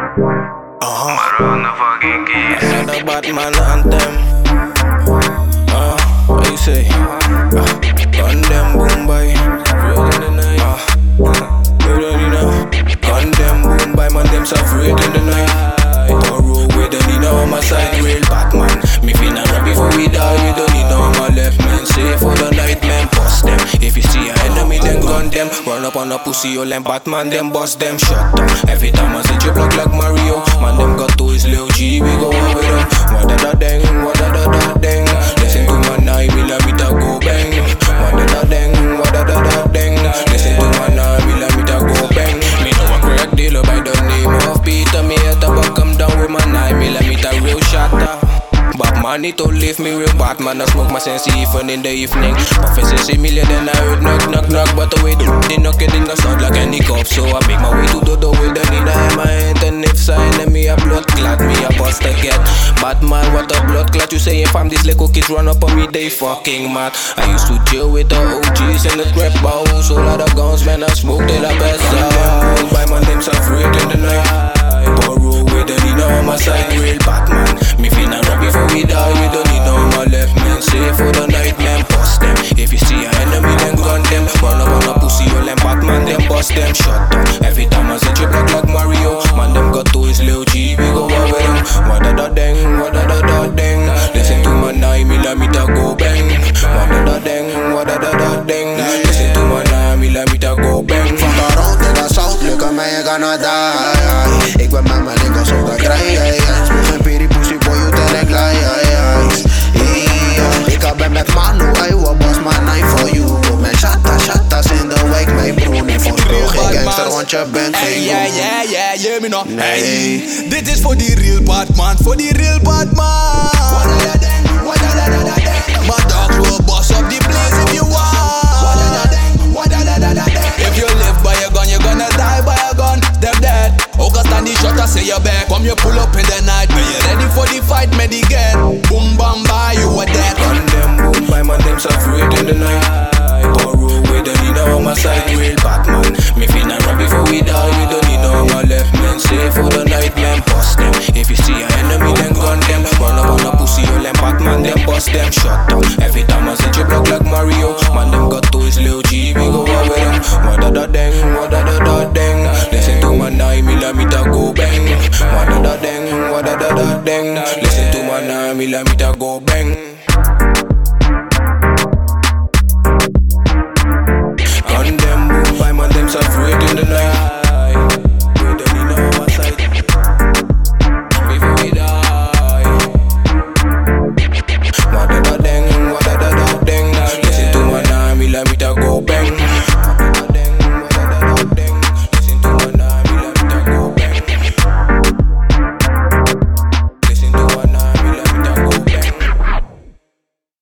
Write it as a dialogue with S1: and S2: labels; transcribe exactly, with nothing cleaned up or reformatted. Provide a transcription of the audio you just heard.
S1: Uh-huh.
S2: Maroon the fucking keys.
S1: Another Batman anthem. Uh, what you say? Uh, gun them boom by. Real in the night. Uh, you ready now? Gun them boom by, man, them suffering in the night. Or roll with the Nina on my side, real Batman. Me finna rap before we die. We don't need no on my left, man. Safe for the night, man. Bust them. If you see an enemy, then gun them. Run up on a pussy, all them Batman, them bust them. Shut down. Every time I see you block like Mario, man, them got to his little G. We go on with them. What da da deng, what da da da deng. Listen to my nine millimeter go bang. What da da deng, what da da da deng. Listen to my nine millimeter go bang. Me know a crack dealer by the name of Peter. Me at the back, come down with my nine millimeter real shatter. Batman need to leave me real Batman. I smoke my sense even in the evening. Professor say million then I heard knock knock knock. But the way they knock it in the sound like any cop. So I make my way to the door with the Nina in my hand. And if I enemy a blood clot, me a bust a get. Batman what a blood clot. You say if I'm these little kids run up on me they fucking mad. I used to chill with the O Gs in the crap house. So lot of guns man I smoke till the best out. By man them suffering in the night. Borrow with the Nina on my side, real Batman. Me finna rap before we die, we don't need no on my left, man. Safe for the night, man, bust them. If you see an enemy, then gun them. Run up on a pussy, all them Batman, then bust them. Shut down. Every time I see you block like Mario, man, them got to his little G, we go on with them. What da da deng, what da da da deng. Listen to my nine millimeter go bang. What da da deng, what da da da deng. Listen to my nine millimeter go bang.
S3: Van de rood in de zout, lukken mij, je kan het die. Ik ben met mijn niggas op de grij. Smoeg geen peri pussy boy, you tell ik lie. Ik ben met Manu, I will bust my knife for you. Mijn shatta, shatta's in de wijk, mijn broer. Niet voor speel, geen gangster, want je bent geen
S4: yeah, yeah, yeah, yeah, me know.
S3: Nee.
S4: Hey, dit is voor die real Batman, voor die real Batman. What da da dang, what da da da da dang. My dogs will boss up the place if you want. What da da dang, what da da da da dang. If you live by a gun, you're gonna die by a gun. Them dead. Ook al staan die shot, I say you're back. Come you pull up in the night. Ben je ready for the fight, met die get. Boom bam bye, you are dead.
S1: Gun them boom by, man, them suffering in the night. Borrow with the Nina on my side, real Batman. Me finna rap before we die, we don't need no on my left, man. Safe for the night, man, bust them. If you see an enemy, then gun them. Run up on a pussy, all them Batman, then bust them. Shut down. Every time I see you block like Mario, man, them got to his little G, we go on with them. What da da deng, what da da da deng. Listen to my nine millimeter go bang. What da da deng, what da da da deng. Listen to my nine millimeter go bang.